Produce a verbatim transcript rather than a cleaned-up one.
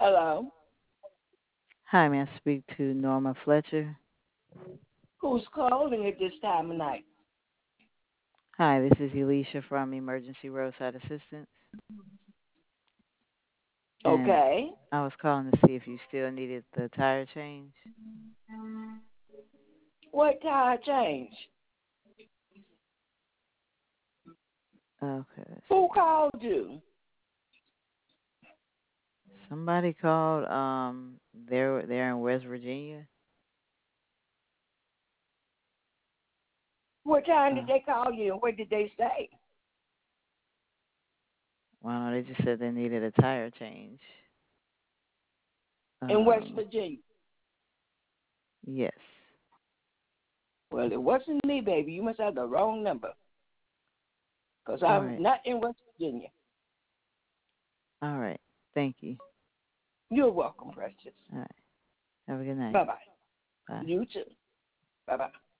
Hello. Hi, may I speak to Norma Fletcher? Who's calling at this time of night? Hi, this is Elisha from Emergency Roadside Assistance, and Okay. I was calling to see if you still needed the tire change. What tire change? Okay, let's Who see. called you? Somebody called. Um, they're they're in West Virginia. What time did Uh, they call you and what did they say? well, no, they just said they needed a tire change. In West Um, Virginia. yes. Well, it wasn't me, baby. You must have the wrong number. Because All I'm right. not in West Virginia. All right. Thank you. You're welcome, precious. All right. Have a good night. Bye bye. Bye. You too. Bye bye.